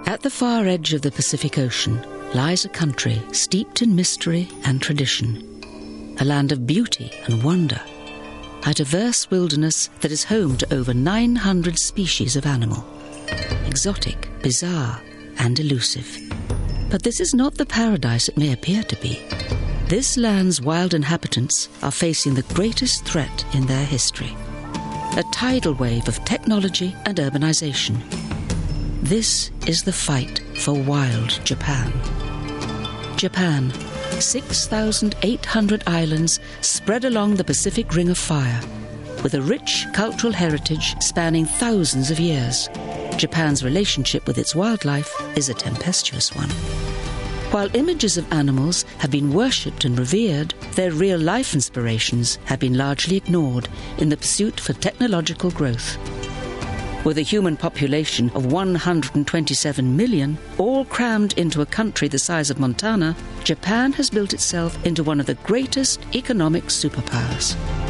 At the far edge of the Pacific Ocean lies a country steeped in mystery and tradition, a land of beauty and wonder, a diverse wilderness that is home to over 900 species of animal, exotic, bizarre, and elusive. But this is not the paradise it may appear to be. This land's wild inhabitants are facing the greatest threat in their history, a tidal wave of technology and urbanization. This is the fight for wild Japan. Japan, 6,800 islands spread along the Pacific Ring of Fire, with a rich cultural heritage spanning thousands of years. Japan's relationship with its wildlife is a tempestuous one. While images of animals have been worshipped and revered, their real-life inspirations have been largely ignored in the pursuit for technological growth. With a human population of 127 million, all crammed into a country the size of Montana, Japan has built itself into one of the greatest economic superpowers.